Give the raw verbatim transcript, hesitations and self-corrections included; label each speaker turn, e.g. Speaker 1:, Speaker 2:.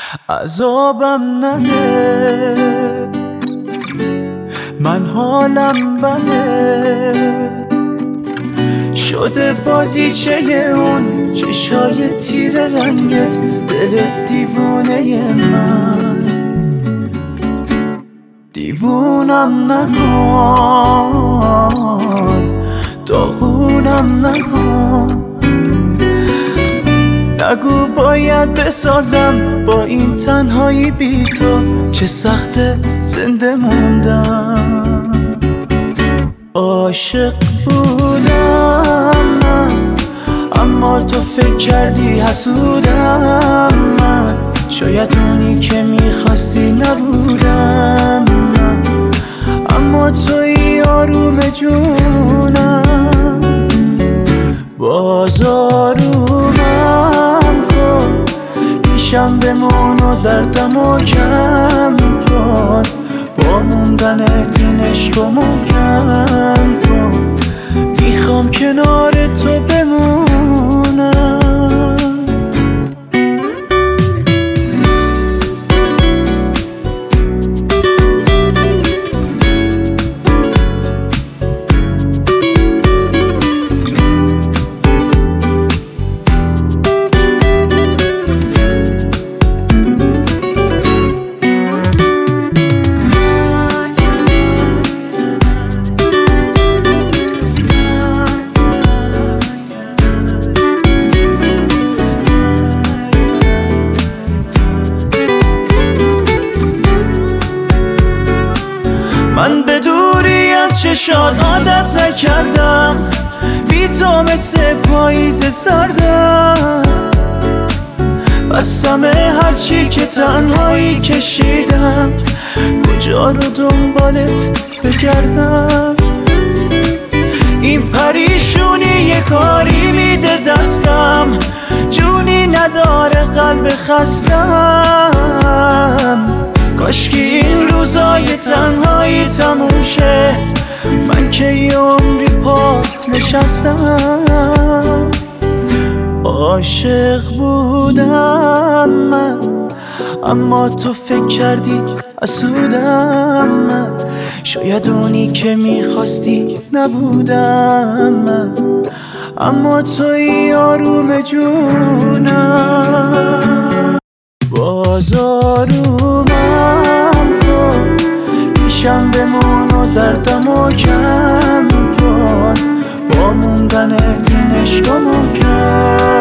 Speaker 1: عذابم نده، من حالم بده شده بازیچه اون چشای تیر رنگت، دل دیوونه من. دیوونم نکن، داغونم نکن، نگو باید بسازم با این تنهایی بی تو، چه سخته زنده موندم. عاشق بودم من، اما تو فکر کردی حسودم من، شاید اونی که میخواستی نبودم من، اما توی آروم جونم. باز آرومم کن، پیشم بمون و دردمو کم کن، با موندن این عشق و محکم کن، میخوام کنار تو بمونم. من به دوری از چشات عادت نکردم، بی تو مثل پاییز سردم، بستم هرچی که تنهایی کشیدم، کجا رو دنبالت بگردم. این پریشونی یه کاری میده دستم، جونی نداره قلب خستم. کاشکی این روزای تنهایی تموم شه، من که یه عمری پات نشستم. عاشق بودم من، اما تو فکر کردی حسودم من، شاید اونی که میخواستی نبودم من، اما توی آروم جونم. باز آرومم کن، پیشم بمون و دردمو کم کن، با موندن این عشق و محکم